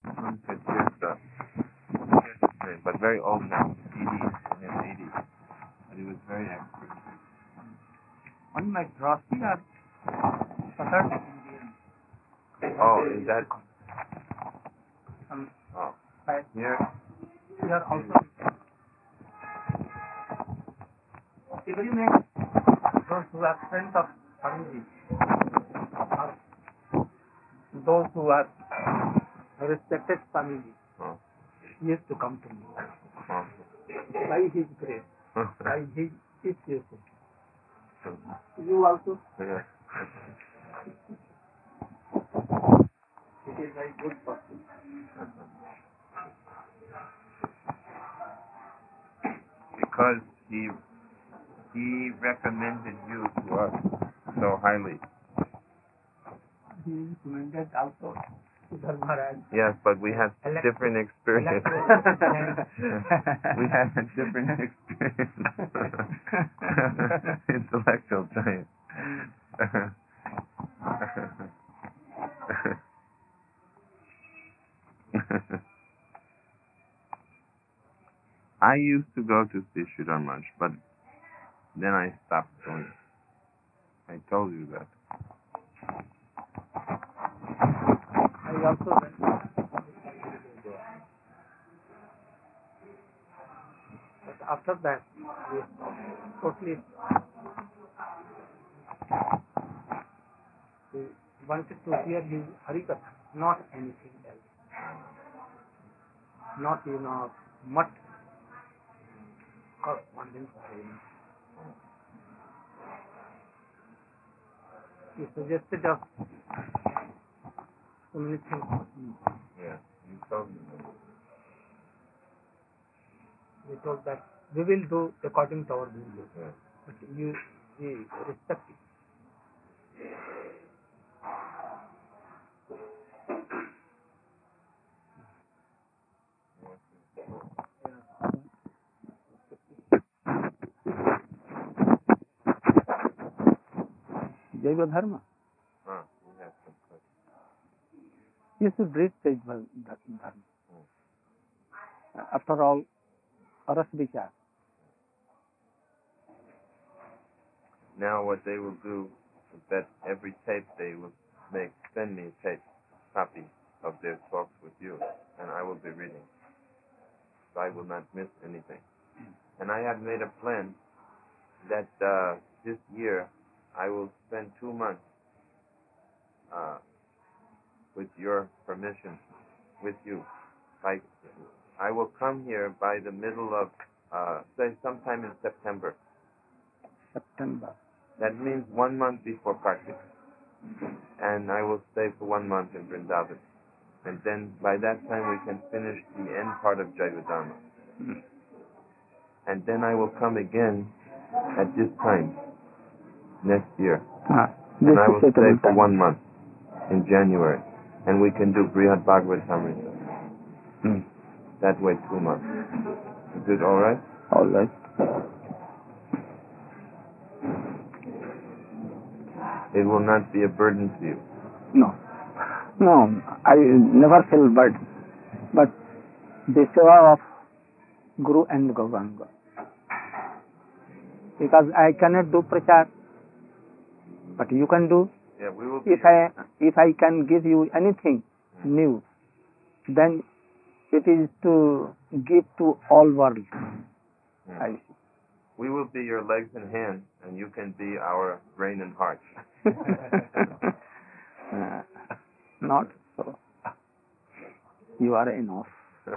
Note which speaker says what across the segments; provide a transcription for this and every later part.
Speaker 1: One said Tirtha. But very old now, 80s, in his 80s. But he was very expert.
Speaker 2: One might Rossi or Saturday Indian.
Speaker 1: Oh, is that? Oh, here?
Speaker 2: Here also. Every man, those who are friends of Swamiji, those who are respected Swamiji, used to come to me. By his grace, by his teaching. You also?
Speaker 1: Yeah.
Speaker 2: It is very good person.
Speaker 1: Because he recommended you to us so highly.
Speaker 2: He recommended also to Dharmaraj.
Speaker 1: Yes, but we had different experience. We had a different experience. Intellectual giant. I used to go to see Sridhar Maharaj, but then I stopped going. I told you that.
Speaker 2: I also went. But after that, we totally we wanted to hear his Harikatha, not anything else. Not, much correspondence arrangement. He suggested us so many things.
Speaker 1: Yeah, you told me.
Speaker 2: We told that we will do according to our will.
Speaker 1: Yeah.
Speaker 2: But we respect it. Jaiva Dharma. You should read Jaiva Dharma. After all, Aras Vichar.
Speaker 1: Now what they will do is that every tape they will send me a tape copy of their talks with you, and I will be reading. So I will not miss anything. And I have made a plan that this year I will spend 2 months with your permission, with you. I will come here by the middle of, say, sometime in September.
Speaker 2: September.
Speaker 1: That means 1 month before Kartik. And I will stay for 1 month in Vrindavan. And then by that time we can finish the end part of Jaiva Dharma. And then I will come again at this time, next year. And I will stay for 1 month in January. And we can do Brihad Bhagavad Samrita. That way 2 months. Is it alright?
Speaker 2: All right.
Speaker 1: It will not be a burden to you.
Speaker 2: No, I never feel burden. But the seva of Guru and Gauranga. Because I cannot do prachar, but you can do.
Speaker 1: Yeah, we will.
Speaker 2: If I can give you anything new, then it is to give to all world. I see.
Speaker 1: We will be your legs and hands, and you can be our brain and heart.
Speaker 2: Not so. You are enough.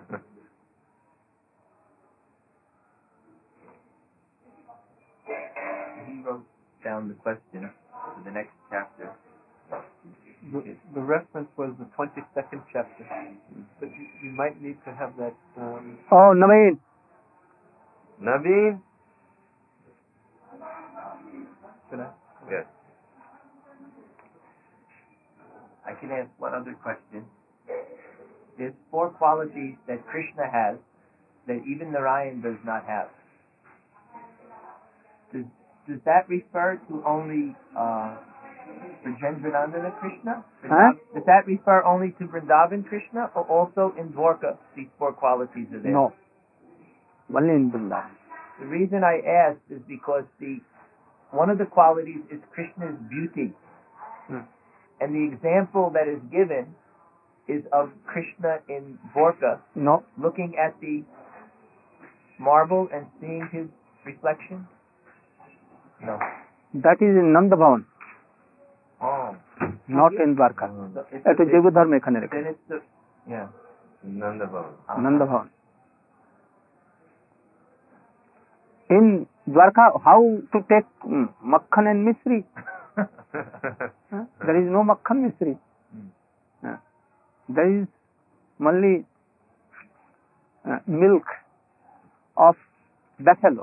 Speaker 3: He wrote down the question for the next chapter.
Speaker 4: The reference was the 22nd chapter, but you might need to have that.
Speaker 2: Oh, Naveen.
Speaker 1: Naveen?
Speaker 4: Should I?
Speaker 1: Yes.
Speaker 3: I can ask one other question. There's 4 qualities that Krishna has that even Narayan does not have. Does that refer to only Brajendranandana Krishna?
Speaker 2: Huh?
Speaker 3: Does that refer only to Vrindavan Krishna or also in Dwarka these four qualities are there?
Speaker 2: No. Only in Vrindavan.
Speaker 3: The reason I asked is because one of the qualities is Krishna's beauty. And the example that is given is of Krishna in Dwarka
Speaker 2: No.
Speaker 3: looking at the marble and seeing his reflection? No.
Speaker 2: That is in Nanda Bhavan,
Speaker 3: Oh.
Speaker 2: not in Dwarka.
Speaker 3: So it's
Speaker 2: এটা জৈব ধর্মে এখানে রেখে
Speaker 3: then it's the, yeah.
Speaker 1: Nanda Bhavan.
Speaker 2: Nanda Bhavan. In Dwarka, how to take Makhan and Misri? There is no Makhan Misri. There is only milk of buffalo.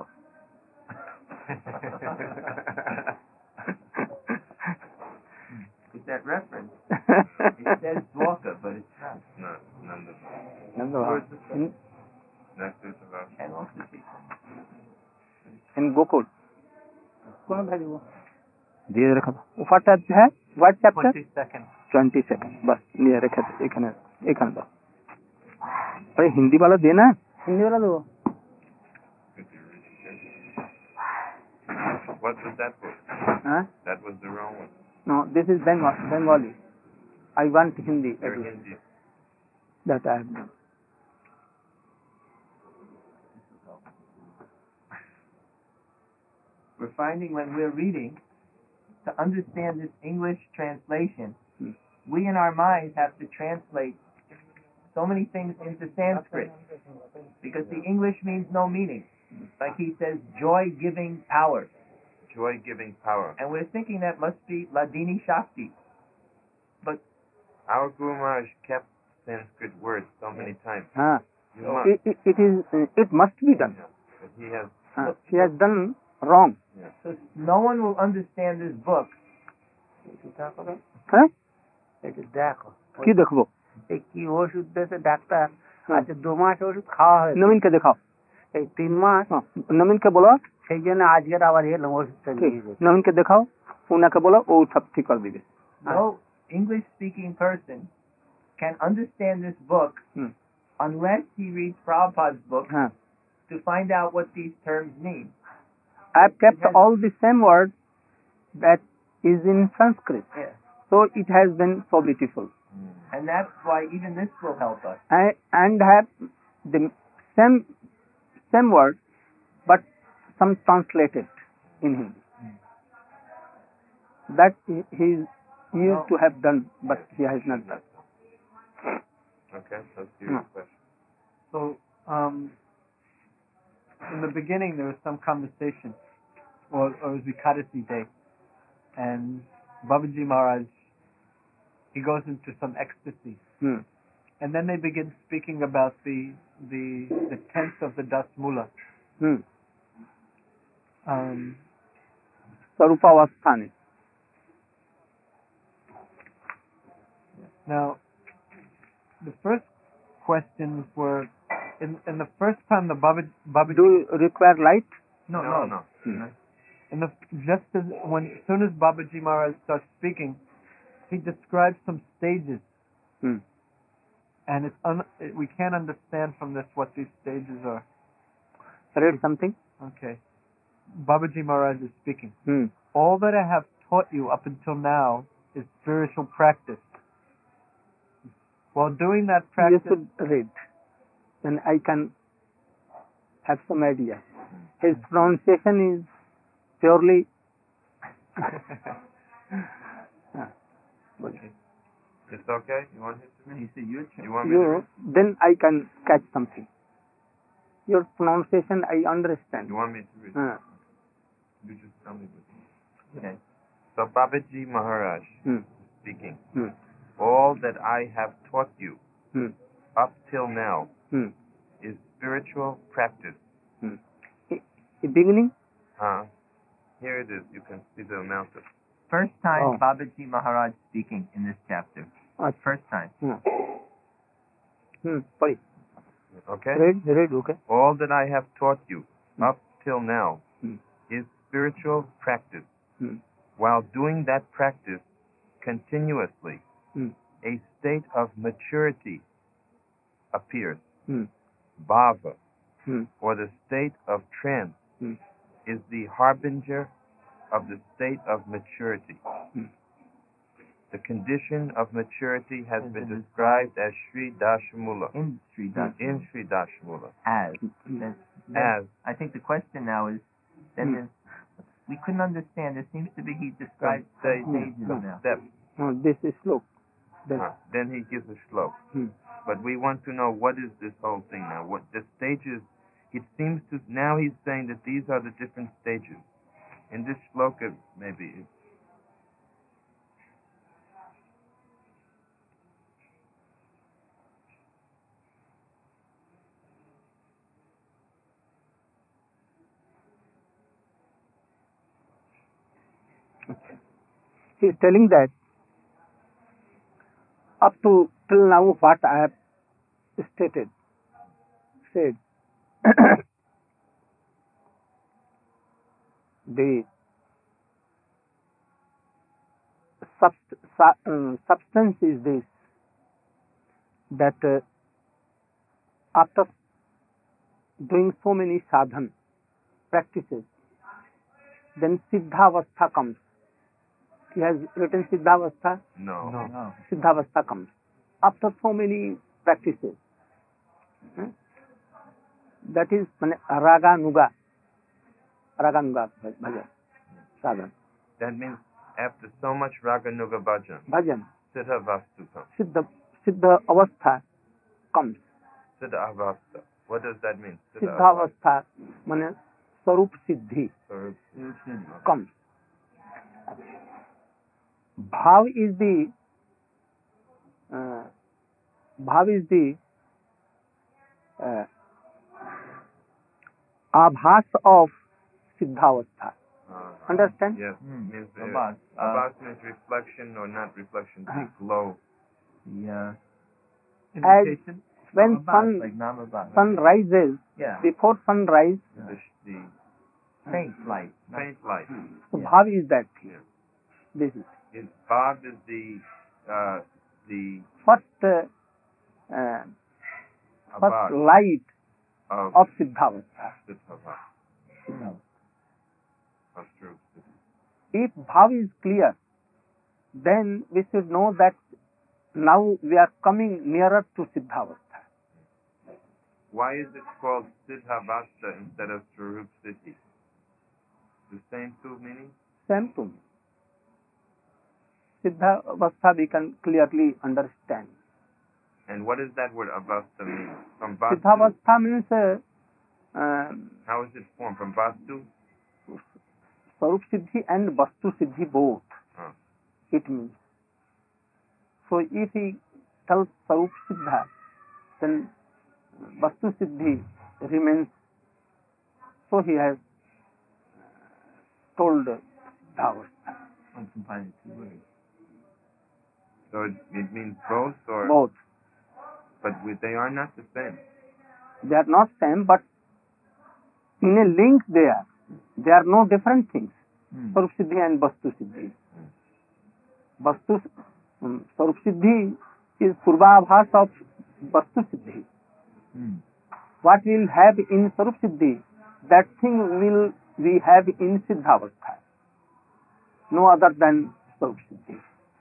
Speaker 3: It's that reference. It says Dwarka, but it's not.
Speaker 1: No, Nanda Bhavan.
Speaker 2: Nanda Bhavan.
Speaker 1: Next is about
Speaker 3: And also Chaitanya.
Speaker 2: In Gokul. कौन भाई वो দিয়ে রেখা ऊपर tab है what chapter
Speaker 4: 22nd.
Speaker 2: 22 बस নিয়ে রেখে এখানে এখানে দাও अरे हिंदी वाला देना हिंदी वाला दो
Speaker 1: what was that for?
Speaker 2: हाँ
Speaker 1: That was the wrong one.
Speaker 2: no this is Bengali I want Hindi
Speaker 1: You're Hindi.
Speaker 2: that I have done
Speaker 3: We're finding when we're reading, to understand this English translation, we in our minds have to translate so many things into Sanskrit. Because the English means no meaning. Like he says, joy-giving power.
Speaker 1: Joy-giving power.
Speaker 3: And we're thinking that must be Ladini Shakti. But
Speaker 1: Our Guru Maharaj kept Sanskrit words so many times.
Speaker 2: हाँ
Speaker 1: You must.
Speaker 2: it must be done
Speaker 1: Yeah. But he has.
Speaker 2: he has done wrong
Speaker 3: so no one will understand this book.
Speaker 2: হ্যাঁ
Speaker 5: দেখো
Speaker 2: কি দেখবো
Speaker 5: এই কি ওষুধ দিয়েছে doctor আচ্ছা 2 মাস ওষুধ খাওয়া হয়েছে
Speaker 2: নবীনকে দেখাও
Speaker 5: এই 3 মাস
Speaker 2: নবীনকে বলো
Speaker 5: সেই জন্য আজকের আবার এলাম ওষুধটা নিয়ে যেতে।
Speaker 2: নবীনকে দেখাও উনাকে বলো ও সব ঠিক করে দিবে
Speaker 3: No English speaking person can understand this book unless he reads Prabhupada's book
Speaker 2: হ্যাঁ
Speaker 3: to find out what these terms mean.
Speaker 2: I have kept all the same word that is in Sanskrit
Speaker 3: Yeah.
Speaker 2: so it has been so beautiful
Speaker 3: And that's why even this will help us.
Speaker 2: and have the same word but some translated in Hindi that he used to have done but he has not done
Speaker 1: Okay, let's do your question.
Speaker 4: So, in the beginning there was some conversation, or it was Ekadasi day, and Babaji Maharaj, he goes into some ecstasy, and then they begin speaking about the tenth of the Das Mula.
Speaker 2: Sarupavasthane
Speaker 4: Now, the first questions were in the first time the Babaji
Speaker 2: do you require light
Speaker 3: No.
Speaker 4: in the just as soon as Babaji Maharaj starts speaking, he describes some stages, and we can't understand from this what these stages are.
Speaker 2: read something
Speaker 4: Okay, Babaji Maharaj is speaking. All that I have taught you up until now is spiritual practice. While doing that
Speaker 2: you
Speaker 4: practice,
Speaker 2: should read then I can have some idea his pronunciation is purely
Speaker 1: It's okay? You want him to read?
Speaker 3: He said, your turn.
Speaker 1: You want me to read?
Speaker 2: then I can catch something your pronunciation I understand
Speaker 1: You want me to read? You just tell me.
Speaker 3: Okay.
Speaker 1: So Babaji Maharaj speaking.
Speaker 2: Hmm.
Speaker 1: All that I have taught you up till now is spiritual practice.
Speaker 2: The beginning
Speaker 1: Here it is. You can see the amount of.
Speaker 3: First time
Speaker 2: Oh.
Speaker 3: Babaji Maharaj speaking in this chapter. First time.
Speaker 2: Sorry.
Speaker 1: Okay?
Speaker 2: Read okay
Speaker 1: All that I have taught you up till now is spiritual practice. While doing that practice, continuously, a state of maturity appears. Bhava, or the state of trance, is the harbinger of the state of maturity. The condition of maturity has been described as Sri Dashamula.
Speaker 3: In Sri
Speaker 1: Dashamula.
Speaker 3: As.
Speaker 1: As.
Speaker 3: I think the question now is, then we couldn't understand. There seems to be, he described stages now.
Speaker 1: Steps.
Speaker 2: This is slow.
Speaker 1: Then he gives a slok. But we want to know, what is this whole thing now? What the stages? It seems to, now he's saying that these are the different stages. In this shloka, maybe.
Speaker 2: He is telling that up to till now what I have said the substance is this, that after doing so many sadhan practices, then Siddhavastha comes. He has written Siddhavastha?
Speaker 1: No.
Speaker 2: Siddhavastha comes. After so many practices. That is Raganuga bhajan, sadhan.
Speaker 1: That means after so much Raganuga bhajan, Siddhavastu comes.
Speaker 2: Siddha avastha comes.
Speaker 1: Siddhavastha. What does that mean?
Speaker 2: Siddhavastha means Sarup Siddhi comes. Bhav is the abhas of Siddhavastha. Understand?
Speaker 1: Yes. Means abhas means reflection or not reflection, the glow.
Speaker 3: Yeah.
Speaker 2: As
Speaker 3: Indication.
Speaker 2: when sun rises, before sunrise,
Speaker 1: The
Speaker 3: faint light.
Speaker 1: faint light.
Speaker 2: so bhav is that thing.
Speaker 1: Yeah.
Speaker 2: This is
Speaker 1: Bhav is the
Speaker 2: first
Speaker 1: abhas
Speaker 2: light of Siddhavastha.
Speaker 1: Siddhavastha. That's true.
Speaker 2: If bhav is clear, then we should know that now we are coming nearer to Siddhavastha.
Speaker 1: Why is it called Siddhavastha instead of Swarup Siddhi? The same two meanings?
Speaker 2: Same to me. Siddhavastha we can clearly understand.
Speaker 1: And what does that word avastha mean? From Vastu?
Speaker 2: Siddhavastha means
Speaker 1: How is it formed? From Vastu?
Speaker 2: Swarup Siddhi and Vastu Siddhi both. It means. So if he tells Swarup Siddha, then Vastu Siddhi remains. So he has told Siddhavastha.
Speaker 1: So it means both, or
Speaker 2: Both.
Speaker 1: But they are not the same.
Speaker 2: They are not same, but in a link they are. They are no different things. Swarup Siddhi and Vastu Siddhi. Swarup Siddhi is Purvabhas of Vastu Siddhi. What we will have in Swarup Siddhi, that thing will we have in Siddhavastha. No other than Swarup Siddhi.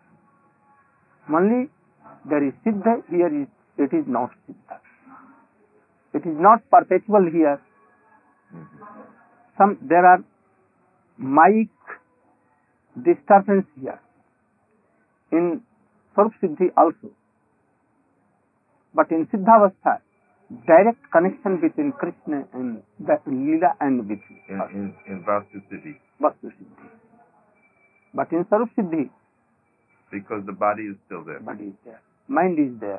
Speaker 2: Only there is Siddha, here it is not Siddha. It is not perpetual here. There are mic disturbance here. In Swarup Siddhi also. But in Siddhavastha, direct connection between Krishna and the Leela and with
Speaker 1: in Vastu Siddhi.
Speaker 2: Vastu Siddhi. But in Swarup Siddhi,
Speaker 1: because the body is still there.
Speaker 2: Body is there. Mind is there.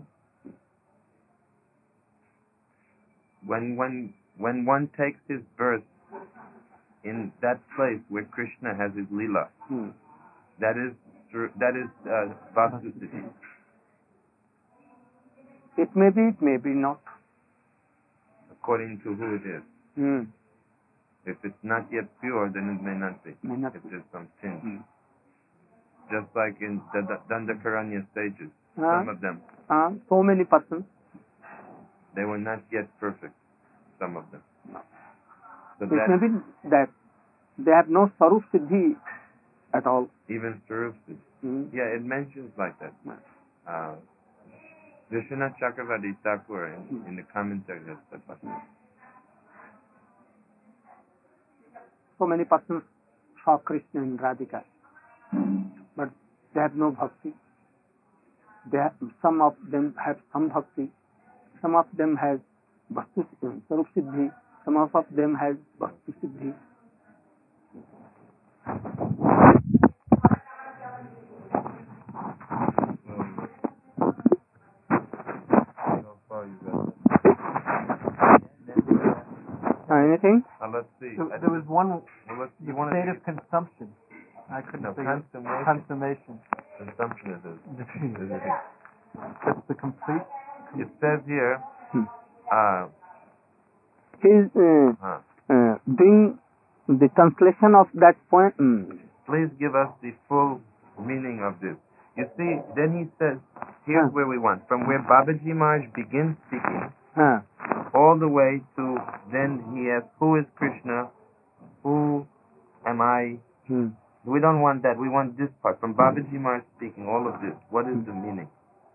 Speaker 1: When one takes his birth in that place where Krishna has his Leela, that is Vastu Siddhi.
Speaker 2: It may be, it may be not.
Speaker 1: According to who it is. If it's not yet pure, then it may not be.
Speaker 2: May not
Speaker 1: if
Speaker 2: be.
Speaker 1: there's some sin. Just like in the Dandakaranya stages, some of them,
Speaker 2: so many persons.
Speaker 1: they were not yet perfect, some of them. So
Speaker 2: It may be that they have no Sarup Siddhi at all.
Speaker 1: even Sarup Siddhi. Yeah, it mentions like that. Vishwanath Chakravarti Thakur in the commentary has said like that.
Speaker 2: So many persons saw Krishna and Radhika, but they have no bhakti. Some of them have some bhakti, some of them have Vastu Sarup Siddhi, some of them have Vastu Siddhi. Anything?
Speaker 1: Let's see.
Speaker 4: There was one
Speaker 1: You want
Speaker 4: state of consumption. I couldn't figure
Speaker 1: consummation.
Speaker 4: consummation.
Speaker 1: Consumption is it.
Speaker 4: That's the complete.
Speaker 1: It says here,
Speaker 2: He is doing the translation of that point.
Speaker 1: Please give us the full meaning of this. You see, then he says, here's where we want. From where Babaji Maharaj begins speaking, all the way to, then he asks, who is Krishna? Who am I? We don't want that. We want this part. From Babaji Maharaj speaking, all of this. What is the meaning?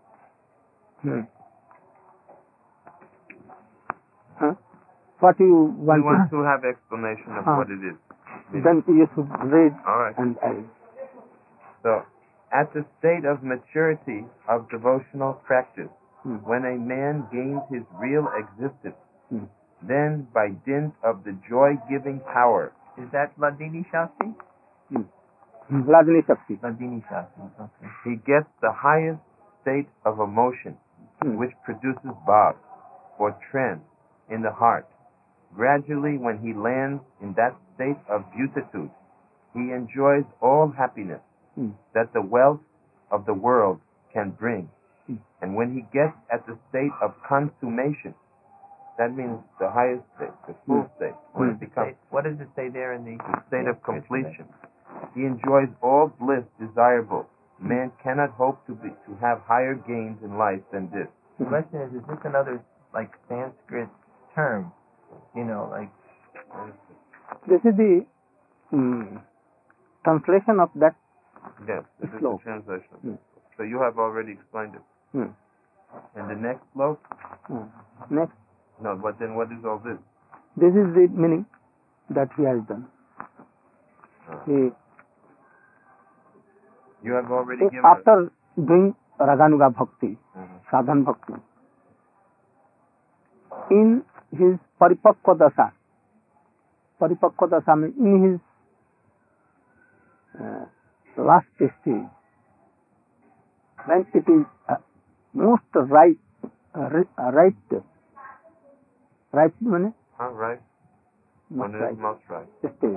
Speaker 2: What you want?
Speaker 1: We want to have explanation of what it is.
Speaker 2: Then you should read.
Speaker 1: All right.
Speaker 2: And
Speaker 1: So, at the state of maturity of devotional practice, when a man gains his real existence, then by dint of the joy-giving power.
Speaker 3: Is that Ladini Shasti?
Speaker 2: Ladini Shakti.
Speaker 3: Ladini Shasti, okay.
Speaker 1: He gets the highest state of emotion, which produces bhav, or trance, in the heart. Gradually, when he lands in that state of beatitude, he enjoys all happiness that the wealth of the world can bring. And when he gets at the state of consummation, that means the highest state, the full state. When it becomes
Speaker 3: What does it say there in the
Speaker 1: state of completion, he enjoys all bliss desirable. Man cannot hope to have higher gains in life than this.
Speaker 3: The question is this another like Sanskrit term? You know, like
Speaker 2: This is the translation of that.
Speaker 1: Yes, this is
Speaker 2: Slope.
Speaker 1: the translation. So you have already explained it. And the next slope?
Speaker 2: Next.
Speaker 1: No, but then what is all this?
Speaker 2: This is the meaning that he has done.
Speaker 1: You have already given
Speaker 2: After doing Raganuga Bhakti, Sadhan Bhakti, in his Paripakva Dasa means in his last stage, when it is most right means
Speaker 1: right. When it is most right.
Speaker 2: stage.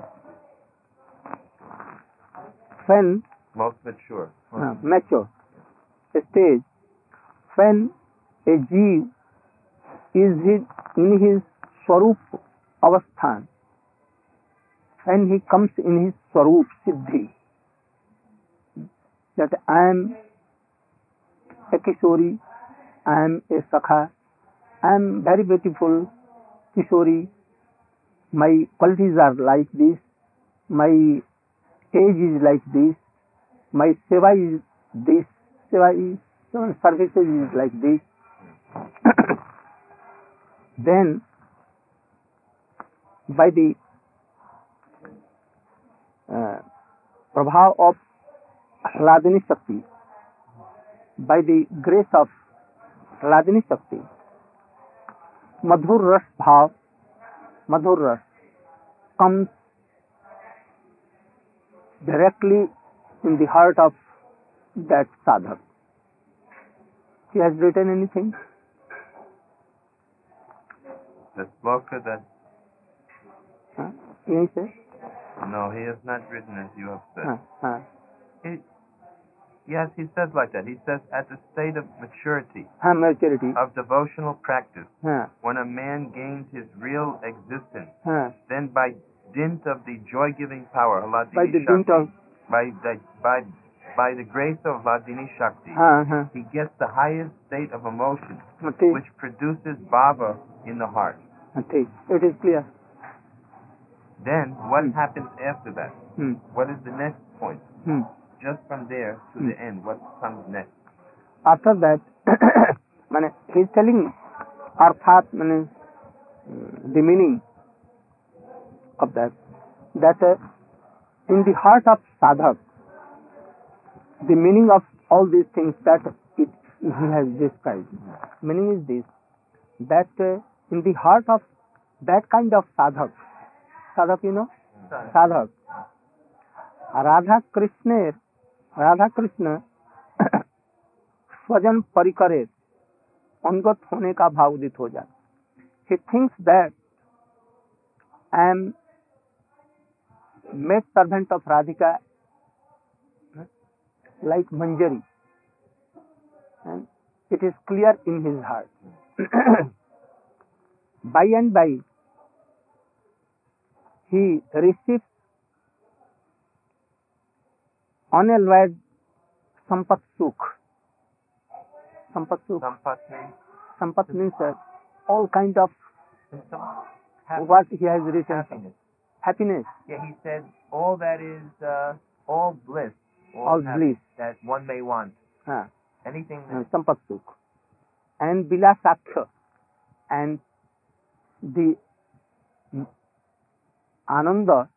Speaker 2: When
Speaker 1: Most mature.
Speaker 2: mature stage, when a jeev is in his Swarup Avasthan, when he comes in his Swarup Siddhi, that I am a Kishori, I am a Sakha, I am very beautiful Kishori, my qualities are like this, my age is like this, my seva is this, services is like this. Then, by the prabhav of Hladini Shakti, by the grace of Hladini Shakti, Madhur Ras Bhav, Madhur Ras comes directly in the heart of that sadhak. He has written anything?
Speaker 1: The sloka that...
Speaker 2: Yes, sir.
Speaker 1: No, he has not written as you have said.
Speaker 3: Yes, he says like that. He says at the state of maturity
Speaker 2: Maturity.
Speaker 3: of devotional practice,
Speaker 2: Huh.
Speaker 3: when a man gains his real existence,
Speaker 2: Huh.
Speaker 3: then by dint of the joy-giving power,
Speaker 2: By the dint of
Speaker 3: by
Speaker 1: by the grace of Vladini Shakti, he gets the highest state of emotion, which produces bhava in the heart.
Speaker 2: It is clear.
Speaker 1: Then, what happens after that? What is the next point? Just from there to the end, what comes next?
Speaker 2: After that, he is telling arthat, the meaning of that in the heart of sadhak, the meaning of all these things that he has described. Meaning is this, that in the heart of that kind of sadhak, you know, sadhak, Radha Krishna स्वजन परिकरे अंगत होने का भाव उदित हो जाए. He thinks that I am maid servant of Radhika, like Manjari, and it is clear in his heart. By and by, he receives unalloyed sampat sukh. Sampat means all kind of what he has written. Happiness.
Speaker 3: Yeah, he said all that is all bliss.
Speaker 2: All bliss
Speaker 3: that one may want. Anything.
Speaker 2: Sampat sukh. And Bilasakha. And the Ananda,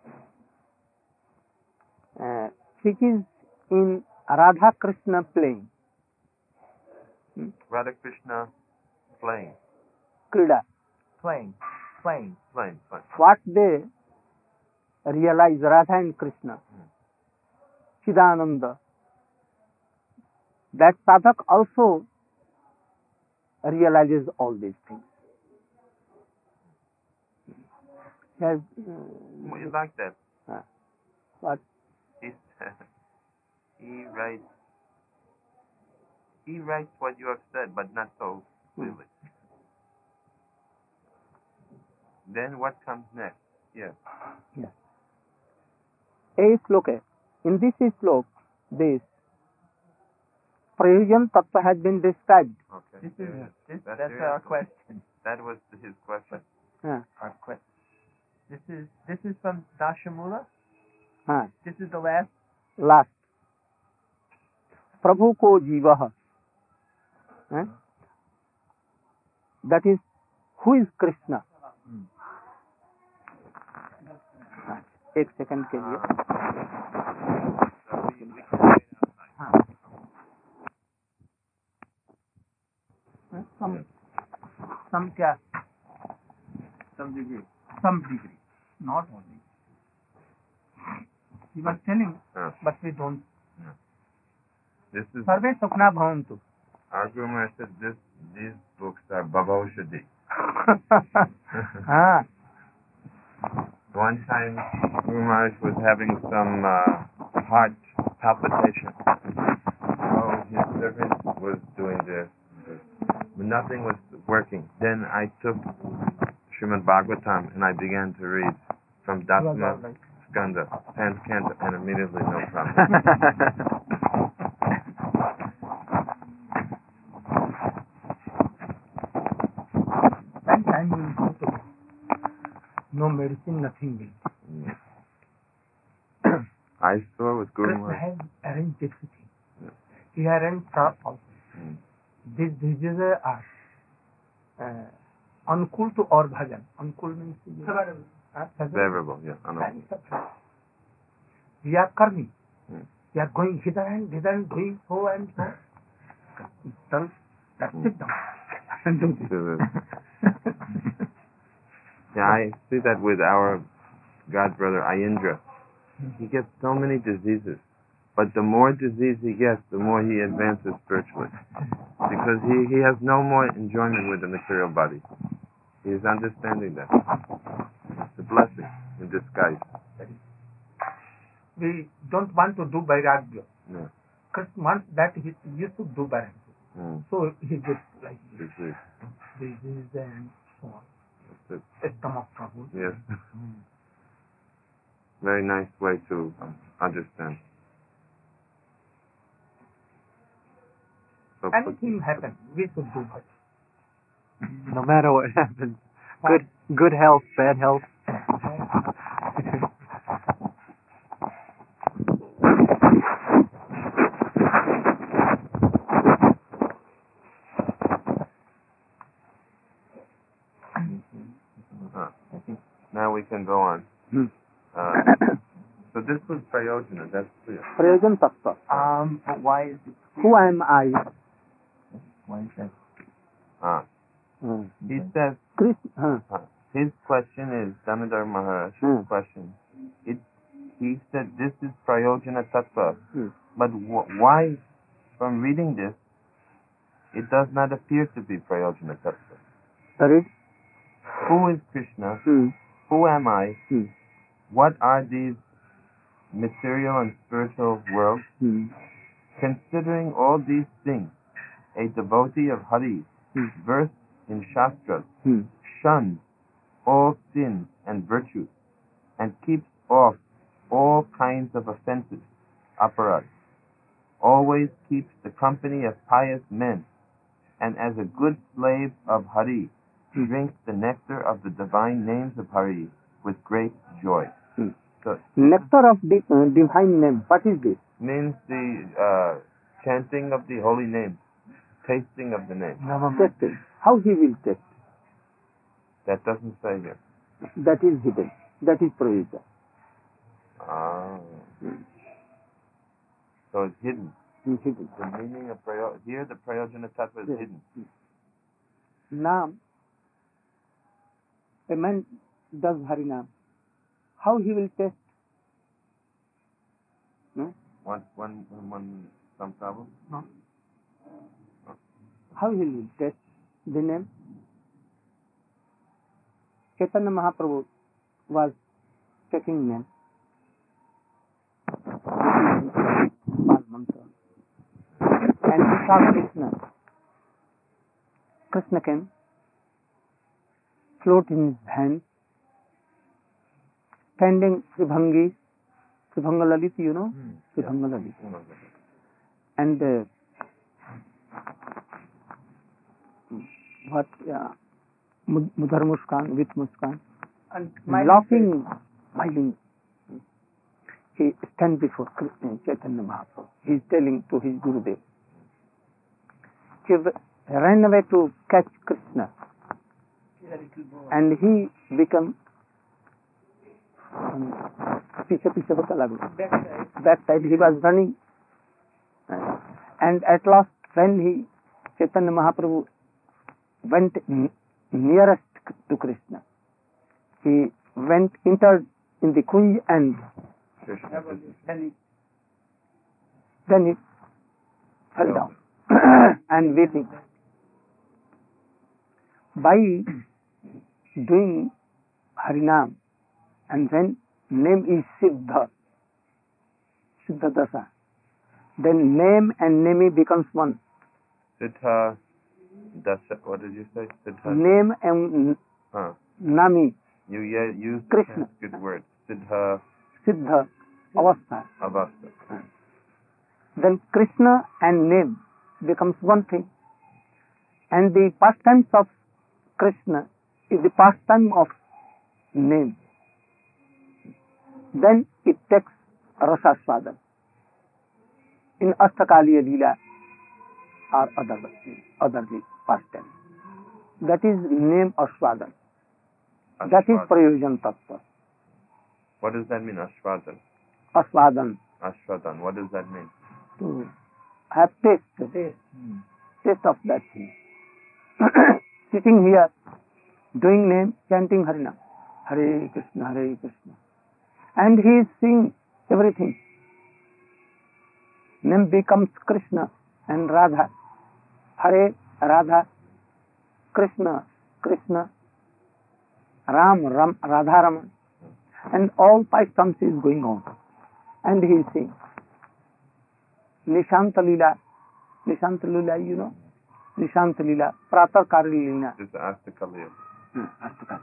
Speaker 2: which is in Radha Krishna playing.
Speaker 1: Radha Krishna playing.
Speaker 2: Krida.
Speaker 3: Playing.
Speaker 2: What they realize, Radha and Krishna, Chidananda, that sadhak also realizes all these things. Has,
Speaker 1: you like that?
Speaker 2: What?
Speaker 1: He writes what you have said, but not so clearly. Then what comes next? Yes.
Speaker 2: A sloka. In this slok, this Prayojan Tattva has been described.
Speaker 1: Okay.
Speaker 3: That's our question.
Speaker 1: That was his question.
Speaker 3: Our question. This is from Dashamula? This is the
Speaker 2: last. Prabhu ko jivaha. That is, who is Krishna? एक second के लिए some क्या?
Speaker 1: Some degree.
Speaker 2: Not only. He was telling, but we don't.
Speaker 1: This is
Speaker 2: Sarve Sukna Bhavantu.
Speaker 1: Our Guru Maharaj said these books are Bhavaushadhi. One time, Guru Maharaj was having some heart palpitation. So his servant was doing this, but nothing was working. Then I took Srimad Bhagavatam and I began to read from Dasma Skanda, 10th canto, and immediately no problem.
Speaker 2: That time you will go to no medicine, nothing will.
Speaker 1: I saw with Guru
Speaker 2: Krishna
Speaker 1: Maharaj.
Speaker 2: has arranged everything. He has arranged also. These diseases are Ankul to or bhajan. Ankul means
Speaker 1: Favorable, yeah.
Speaker 2: We are karmi. We are going hither and doing so and so. Sit down and do this.
Speaker 1: Yeah, I see that with our God brother Ayendra. He gets so many diseases. But the more disease he gets, the more he advances spiritually. Because he has no more enjoyment with the material body. He is understanding that. It's a blessing in disguise.
Speaker 2: We don't want to do Vairagya.
Speaker 1: No.
Speaker 2: Krishna wants that he used to do Vairagya. So he gets like this. Disease and so on. Stomach trouble.
Speaker 1: Yes. Very nice way to understand. So
Speaker 3: anything happens, we should do bhajan.
Speaker 4: No matter what happens. Good health, bad health.
Speaker 1: Now we can go on. So this was Prayojana, that's clear.
Speaker 2: Prayojan Tattva.
Speaker 3: But why is it?
Speaker 2: Who am I?
Speaker 3: Why is that?
Speaker 1: He says, his question is, Damodar Maharaj's question. He said this is Prayojana Tattva. But why, from reading this, it does not appear to be Prayojana Tattva?
Speaker 2: Sorry?
Speaker 1: Who is Krishna? Who am I? What are these material and spiritual worlds? Considering all these things, a devotee of Hari, versed in Shastras, shuns all sins and virtues, and keeps off all kinds of offenses, aparadhas, always keeps the company of pious men, and as a good slave of Hari, drinks the nectar of the divine names of Hari with great joy. So,
Speaker 2: nectar of divine name. What is this?
Speaker 1: Means the chanting of the holy name, tasting of the name.
Speaker 2: Tasting. How he will taste?
Speaker 1: That doesn't say here.
Speaker 2: That is hidden. That is Prayoja.
Speaker 1: So it's hidden.
Speaker 2: Hidden.
Speaker 1: The meaning of here the Prayojana Tattva is hidden.
Speaker 2: Nam. A man does Harinam. How he will taste? No?
Speaker 1: Some problem?
Speaker 2: No. How he will taste the name? Chaitanya Mahaprabhu was taking name. And he saw Krishna. Krishna came, float in his hand, standing Sribhangi, Sribhanga Lalit, you know? Sribhanga Lalit. And Mudhar Muskan, with Muskan, and laughing, smiling. He stands before Chaitanya Mahaprabhu. He is telling to his Gurudev. He ran away to catch Krishna. And he became backside. He was running. And at last, when Chaitanya Mahaprabhu went nearest to Krishna, he entered in the Kunj and then he fell down and weeping. By doing Harinam, and when name is Siddha Dasa, then name and name becomes one.
Speaker 1: Siddha Dasa, what did you say? Siddha.
Speaker 2: Name and Nami.
Speaker 1: You use
Speaker 2: Krishna.
Speaker 1: Good word. Siddha
Speaker 2: Avastha. Then Krishna and name becomes one thing. And the pastimes of Krishna is the pastime of name. Then it takes Rasaswadan in Astakaliya Leela or other pastime. That is name Aswadan. That is Prayojan Tattva.
Speaker 1: What does that mean, Ashwadan?
Speaker 2: Aswadan.
Speaker 1: Ashwadan, what does that mean?
Speaker 2: To have taste of that thing. Sitting here, doing name, chanting Harinam. Hare Krishna, Hare Krishna. And he is seeing everything. Name becomes Krishna and Radha. Hare, Radha, Krishna, Krishna, Ram, Radha Raman. And all pastimes is going on. And he is seeing. Nishanta Leela, you know? Nishanta Leela, Pratar Kali Leela.
Speaker 1: This is Astakaliya.
Speaker 2: Astakaliya.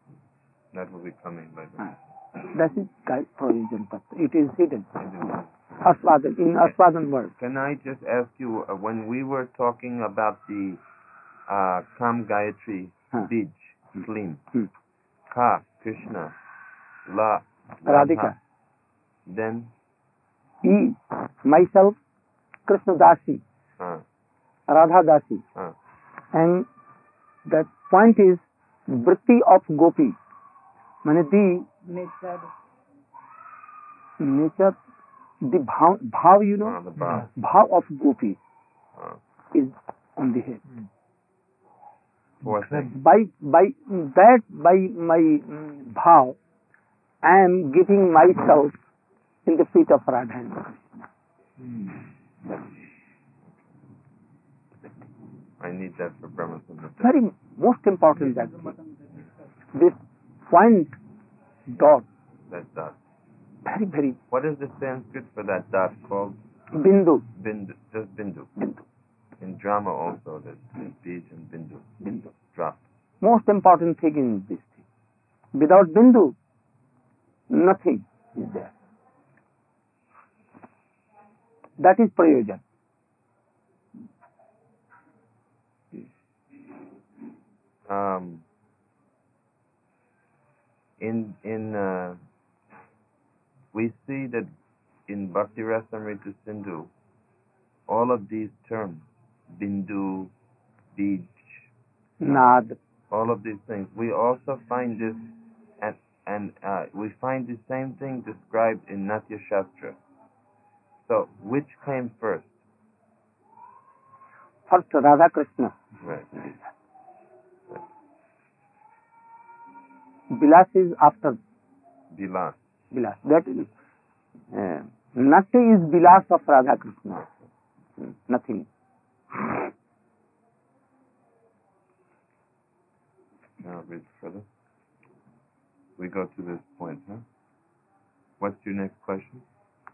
Speaker 1: That will be coming by the way.
Speaker 2: That is Prayojan Tattva. It is hidden. Aswadan, in Aswadan word.
Speaker 1: Can I just ask you, when we were talking about the Kam Gayatri, Bij, Slim, Ka, Krishna, La,
Speaker 2: Radhika.
Speaker 1: Then?
Speaker 2: E, myself, Krishna Dasi, Radha Dasi. And the point is, vritti of gopi. Mane the nature, the bhav, you know,
Speaker 1: The bhav.
Speaker 2: Bhav of gopi is on the head.
Speaker 1: Fourth thing.
Speaker 2: By my bhav, I am giving myself in the feet of Radha and Krishna.
Speaker 1: I need that for Brahma Samhita.
Speaker 2: Very most important that this point dot.
Speaker 1: That dot.
Speaker 2: Very, very.
Speaker 1: What is the Sanskrit for that dot called?
Speaker 2: Bindu.
Speaker 1: Bindu. Just Bindu.
Speaker 2: Bindu.
Speaker 1: In drama also, there's Bij and Bindu.
Speaker 2: Bindu.
Speaker 1: Drop.
Speaker 2: Most important thing in this thing. Without Bindu, nothing is there. That is Prayojan.
Speaker 1: We see that in Bhakti Rasamrita Sindhu, all of these terms, Bindu, Bij,
Speaker 2: Nad.
Speaker 1: all of these things, we also find this, and we find the same thing described in Natya Shastra. So, which came first?
Speaker 2: First Radha Krishna.
Speaker 1: Right.
Speaker 2: Vilas is after
Speaker 1: Vilas.
Speaker 2: Vilas. That is Natya is Vilas of Radha Krishna. Nothing.
Speaker 1: Now read further. We go to this point, huh? What's your next question?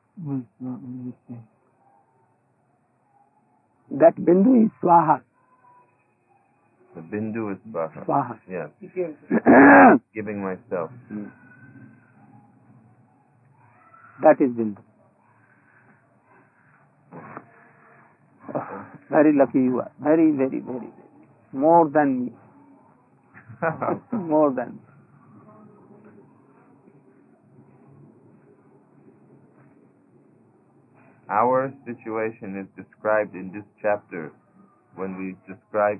Speaker 2: That Bindu is Swaha.
Speaker 1: The Bindu is Swaha.
Speaker 2: Swaha.
Speaker 1: Yes. Giving myself.
Speaker 2: That is Bindu. Oh, very lucky you are. Very, very, very, very. More than me. More than me.
Speaker 1: Our situation is described in this chapter when we describe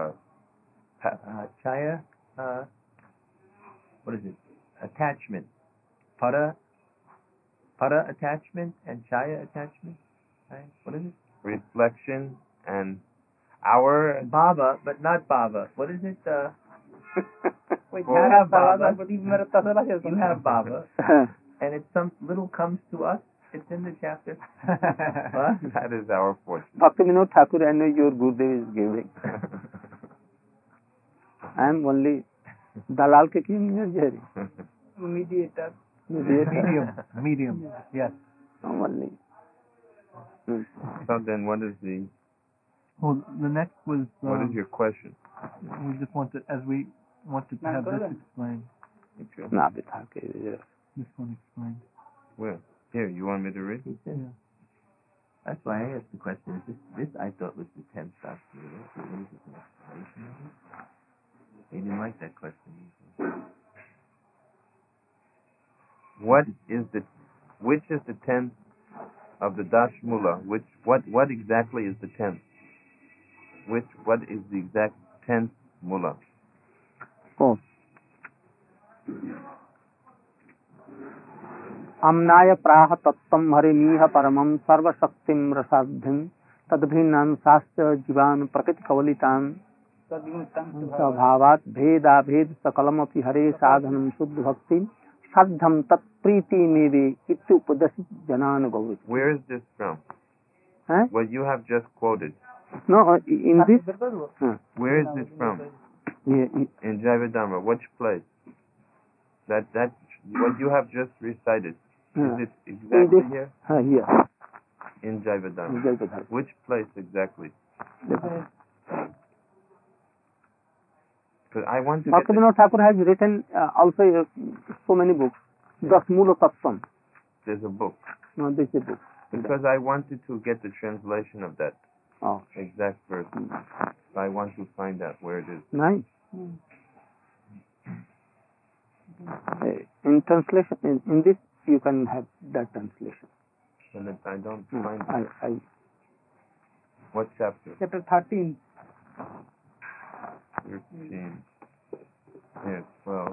Speaker 3: Chaya, what is it? Attachment. Para attachment and Chaya attachment. Right? What is it?
Speaker 1: reflection and our
Speaker 3: Bhava, but not Bhava. What is it?
Speaker 5: Wait,
Speaker 3: you have Bhava.
Speaker 5: You
Speaker 3: You have Bhava. And it's some little comes to us. It's in the chapter. What?
Speaker 1: That is our fortune.
Speaker 2: Bhakti Vinod Thakur, I know your Gurudev is giving. I am only Dalal ke king.
Speaker 5: mediator.
Speaker 4: Medium. Yes.
Speaker 2: Only.
Speaker 1: So then what is the
Speaker 4: Well, the next was.
Speaker 1: what is your question?
Speaker 4: We just wanted, as we wanted to have this explained.
Speaker 2: Na bitha ke.
Speaker 4: This one explained.
Speaker 1: Where? Here, you want me to read?
Speaker 4: Yeah.
Speaker 3: That's why I asked the question. This I thought was the 10th Shastra. What is it, an explanation of it? They didn't like that question.
Speaker 1: Which is the tenth of the Dashmula? What exactly is the tenth? What is the exact 10th mula?
Speaker 2: Oh. Amnaya praha tattam harimiha paramam sarva shaktim rasadhim tadbhinam sasya jivan prakriti kavalitam svabhavat bheda bhed sakalam api hare sadhanam shuddha bhakti sadham tat priti meve ityupadasi janan gauri.
Speaker 1: Where is this from?
Speaker 2: Huh?
Speaker 1: What you have just quoted.
Speaker 2: No, in this.
Speaker 1: Where is this from? In Jaiva which place? That what you have just recited. Is it exactly here?
Speaker 2: Here.
Speaker 1: In Jaiva Which place exactly? Because I want to.
Speaker 2: Bhakti Vinod Thakur has written also so many books. Das Mula Tattvam.
Speaker 1: There's a book.
Speaker 2: No, this is a book.
Speaker 1: Because I wanted to get the translation of that
Speaker 2: Oh,
Speaker 1: exact verse. So I want to find out where it is.
Speaker 2: nice. In translation, in this you can have that translation.
Speaker 1: And if I don't
Speaker 2: Hmm.
Speaker 1: find it.
Speaker 2: I
Speaker 1: What chapter?
Speaker 5: Chapter 13.
Speaker 1: 13. Yeah, 12.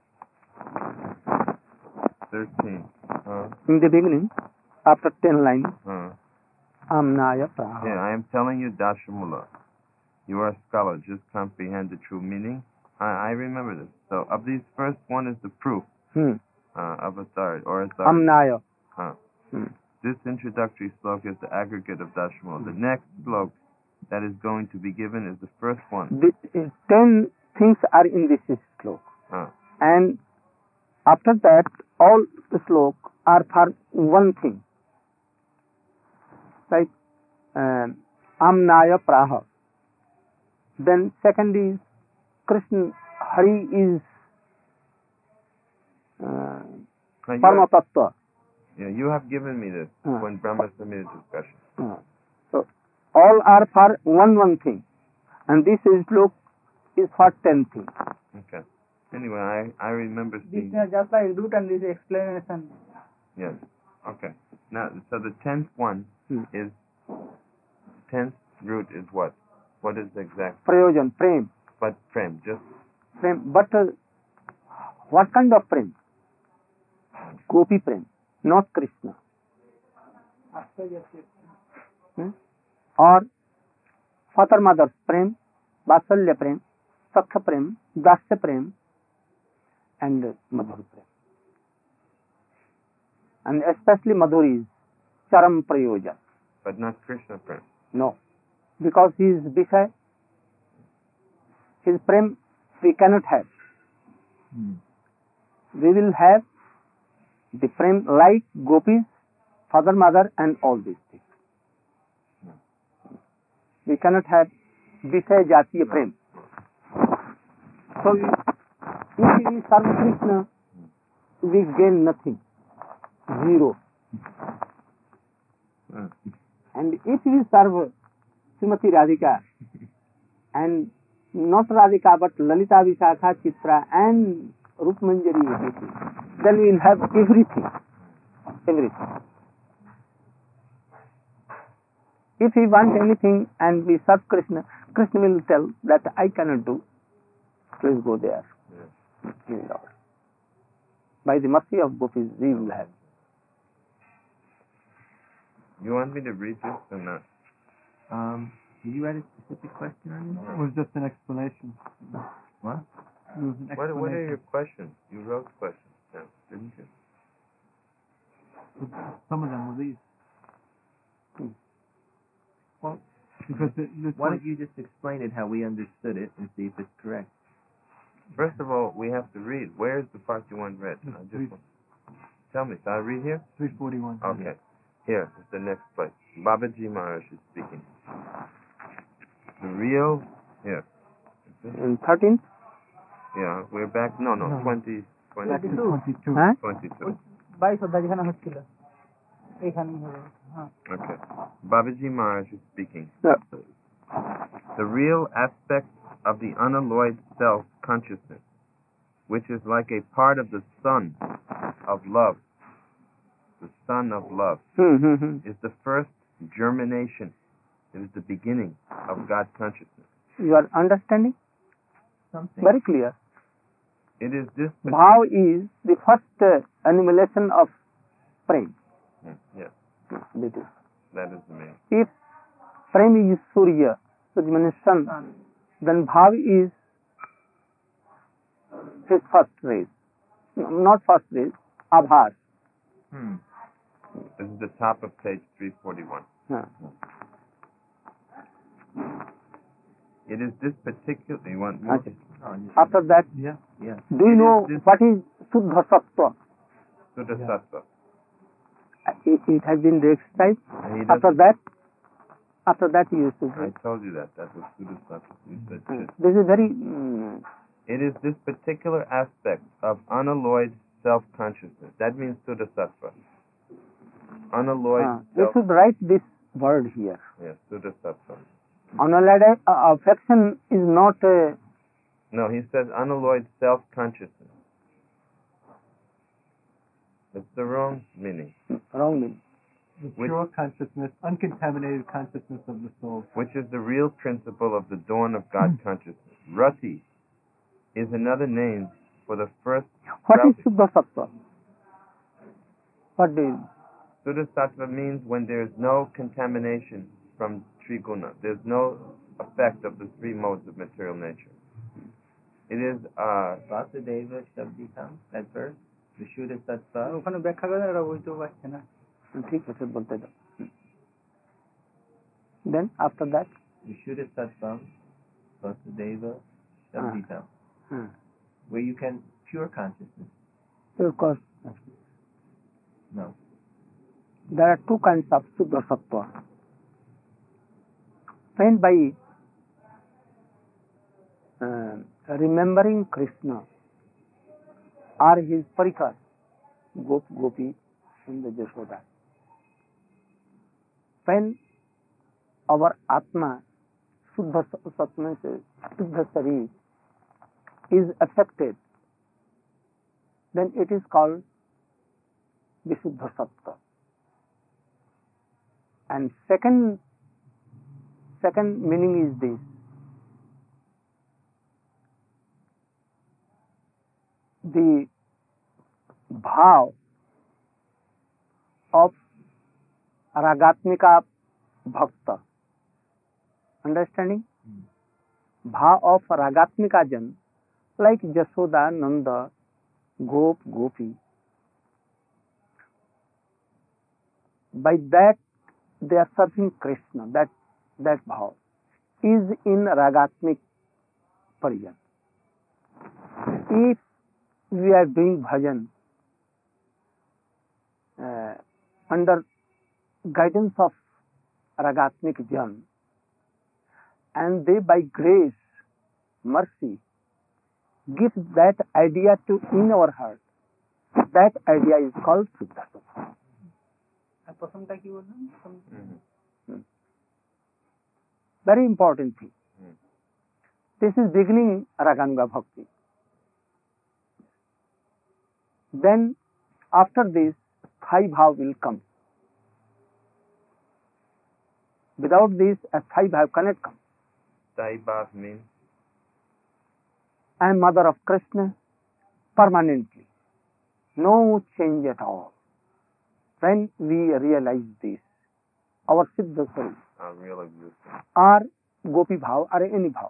Speaker 1: 13.
Speaker 2: in the beginning, after 10 lines, Amnaya Praha.
Speaker 1: Yeah, I am telling you, Dashamula. You are a scholar. Just comprehend the true meaning. I remember this. So, of these, first one is the proof of authority or authority.
Speaker 2: Amnaya.
Speaker 1: This introductory sloka is the aggregate of Dashamula. The next sloka that is going to be given is the first one.
Speaker 2: 10 things are in this slok.
Speaker 1: Huh.
Speaker 2: And after that, all the slok are for one thing. Like Amnaya Praha. Then second is Krishna, Hari is Parma Tattva.
Speaker 1: Yeah, you have given me this when Brahma Samhita discussion.
Speaker 2: So all are for one thing. And this slok is for 10 things.
Speaker 1: Okay. Anyway, I remember
Speaker 5: This
Speaker 1: seeing...
Speaker 5: is just like root and this explanation.
Speaker 1: Yes. Okay. Now, so the 10th one is... 10th root is what? What is the exact...
Speaker 2: Prayojan, prem.
Speaker 1: But prem, just...
Speaker 2: Prem. But what kind of prem? Gopi prem, not Krishna. Or father mother prem, Vatsalya prem, Sakha prem, Dasya prem, and Madhur prem. And especially Madhur is Charam Prayojan.
Speaker 1: But not Krishna prem.
Speaker 2: No. Because he is Vishay. His prem we cannot have. We will have the prem like gopis, father, mother, and all these things. We cannot have Vishay Jatiya prem. So if we serve Krishna, we gain nothing. Zero. And if we serve Srimati Radhika, and not Radhika but Lalita, Vishakha, Chitra, and Rupmanjari, then we will have everything. Everything. If we want anything and we serve Krishna, Krishna will tell that I cannot do. Please go there. By the mercy of Gopis, we will have.
Speaker 1: You want me to read this or not?
Speaker 3: Did you write a specific question on this?
Speaker 4: It was just an explanation.
Speaker 3: What?
Speaker 4: It was an explanation.
Speaker 1: What are your questions? You wrote questions, didn't you?
Speaker 4: Some of them were these.
Speaker 3: Well,
Speaker 4: because
Speaker 3: why don't you just explain it how we understood it and see if it's correct?
Speaker 1: First of all, we have to read. Where's the part you want read? Tell me. So I read here?
Speaker 4: 341.
Speaker 1: Okay. Here is the next place. Babaji Maharaj is speaking. The real... Here.
Speaker 2: In 13th?
Speaker 1: Yeah, we're back... No, 20...
Speaker 4: 22.
Speaker 2: Huh?
Speaker 1: 22.
Speaker 5: 22 যেখানে হচ্ছিল এইখানেই হবে হ্যাঁ
Speaker 1: Okay. Babaji Maharaj is speaking.
Speaker 2: Yeah.
Speaker 1: The real aspect of the unalloyed self-consciousness, which is like a part of the sun of love, the sun of love, is the first germination. It is the beginning of God consciousness.
Speaker 2: You are understanding?
Speaker 3: Something.
Speaker 2: Very clear.
Speaker 1: It is this...
Speaker 2: Bhav is the first annihilation of prem.
Speaker 1: Yes,
Speaker 2: That
Speaker 1: is the main.
Speaker 2: If prem is Surya, so the sun, then Bhav is his first rays. No, not first rays, Abhas.
Speaker 1: This is the top of page 341. It is this particular... You want more?
Speaker 2: Okay. After that,
Speaker 3: Yeah.
Speaker 2: do you know what is Suddha Sattva?
Speaker 1: Suddha Sattva.
Speaker 2: It has been described. After that you should...
Speaker 1: I told you that. That was Suddha Sattva. You said shit.
Speaker 2: This is very...
Speaker 1: It is this particular aspect of unalloyed self-consciousness. That means Suddha Sattva. unalloyed
Speaker 2: we should write this word here.
Speaker 1: Yes, Suddha Sattva.
Speaker 2: Unalloyed affection is not a...
Speaker 1: No, he says unalloyed self-consciousness. It's the wrong meaning.
Speaker 2: Wrong meaning.
Speaker 4: The pure consciousness, uncontaminated consciousness of the soul.
Speaker 1: Which is the real principle of the dawn of God consciousness. Rati is another name for the first...
Speaker 2: What is Suddha Sattva? What do you...
Speaker 1: Suddha Sattva means when there is no contamination from Triguna. There's no effect of the three modes of material nature. It is...
Speaker 3: Vasudeva Shabdikam, that verse. Vishuddha Sattva.
Speaker 5: ওখানে ব্যাখ্যা করে ওরা বুঝতেও পারছে না
Speaker 2: ঠিক আছে বলতে দাও then after that
Speaker 3: Vishuddha Sattva Vasudeva Shabdikam, where you can pure consciousness.
Speaker 2: of course
Speaker 3: No.
Speaker 2: there are two kinds of Suddha Sattva. When by remembering Krishna or his parikar, Gopi and the Jashoda. When our Atma, Suddha Sattva, Suddha Sarir, is affected, then it is called Visuddha Sattva. And second meaning is this: the bhav of ragatmika bhakta. Understanding? Bhav of ragatmika jan, like Jashoda, Nanda, Gopi. By that they are serving Krishna. That bhav is in ragatmik pariyan. If we are doing bhajan under guidance of ragatmik jan, and they by grace, mercy, give that idea to in our heart, that idea is called Suddha Sattva.
Speaker 5: প্রথমটা কি বললেন
Speaker 2: Very important thing. This is beginning Raganuga Bhakti. Then after this, Sthai Bhav will come. Without this, a Sthai Bhav cannot come.
Speaker 1: Sthai Bhav means?
Speaker 2: I am mother of Krishna permanently. No change at all. When we realize this, our Siddha Sattva
Speaker 1: real existence.
Speaker 2: or Gopi Bhav or any Bhav.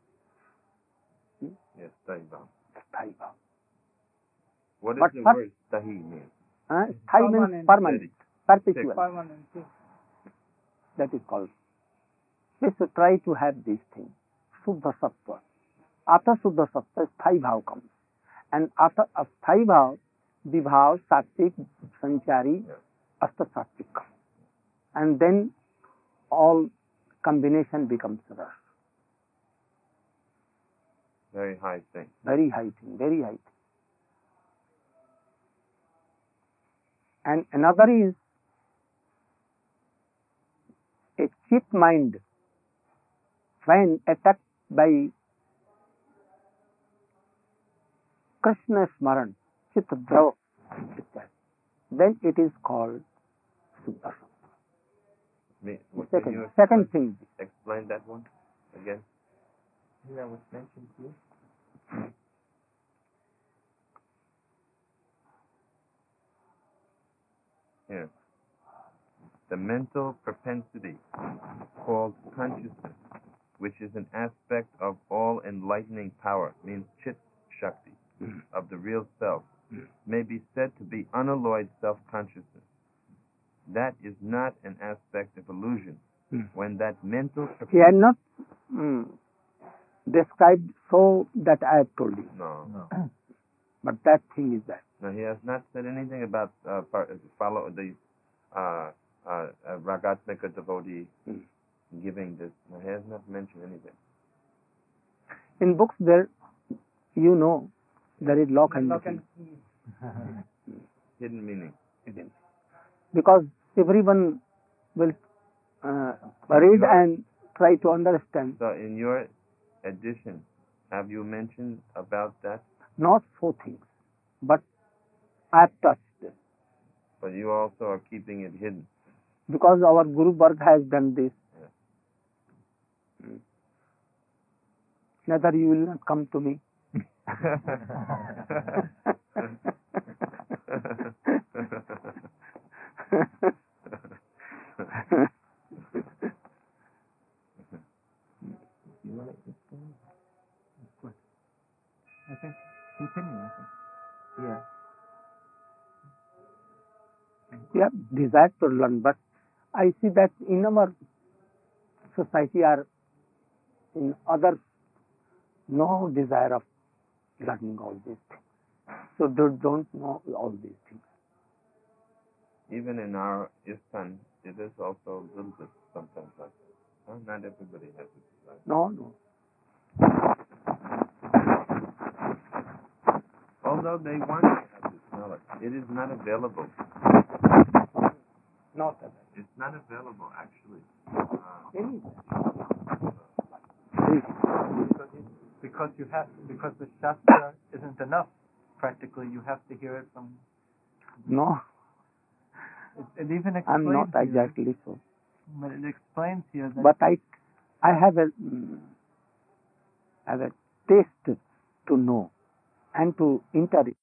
Speaker 1: Yes, Sthai Bhav.
Speaker 2: Sthai Bhav.
Speaker 1: What
Speaker 2: But
Speaker 1: does the
Speaker 2: what-
Speaker 1: word Sthai mean?
Speaker 2: Sthai means permanent, perpetual.
Speaker 5: Permanent
Speaker 2: That is called. We should try to have these things. Suddha Sattva. After Suddha Sattva, Sthai Bhav comes. And after a Sthai Bhav, Vibhav, Sattvik, Sanchari, Asta Sattvik comes. And then all combination becomes Ras.
Speaker 1: Very high thing.
Speaker 2: Very high thing, very high thing. And another is a chit mind when attacked by Krishna Smaran, Chit Dhava, then it is called Suddha Sattva.
Speaker 1: Can you
Speaker 2: Second thing,
Speaker 1: explain that one again?
Speaker 3: That was mentioned too.
Speaker 1: Here. The mental propensity called consciousness, which is an aspect of all enlightening power, means Chit Shakti, of the real self, may be said to be unalloyed self-consciousness. That is not an aspect of illusion. When that mental
Speaker 2: he had not described so that I have told you.
Speaker 1: No.
Speaker 2: But that thing is that.
Speaker 1: No, he has not said anything about follow the Ragatmika devotee giving this. No, he has not mentioned anything.
Speaker 2: In books there, you know, there is lock and key.
Speaker 1: Hidden meaning.
Speaker 2: Because everyone will read and try to understand.
Speaker 1: So in your edition, have you mentioned about that?
Speaker 2: Not 4 things, but I have touched this.
Speaker 1: But you also are keeping it hidden.
Speaker 2: Because our Guru Varg has done this. Neither you will not come to me.
Speaker 3: I think continue. I think. Yeah.
Speaker 2: We have desire to learn, but I see that in our society or in others, no desire of learning all these things. So they don't know all these things.
Speaker 1: Even in our ISKCON, it is also a little bit sometimes like that. Well, not everybody has it. Right?
Speaker 2: No.
Speaker 1: Although they want to have this knowledge, it is not available.
Speaker 2: Not that.
Speaker 1: It's not available, actually.
Speaker 4: Because the Shastra isn't enough. Practically, you have to hear it from.
Speaker 2: No.
Speaker 4: It even explains.
Speaker 2: I'm not
Speaker 4: here,
Speaker 2: exactly so.
Speaker 4: But it explains here that.
Speaker 2: But I have a taste to know and to enter it.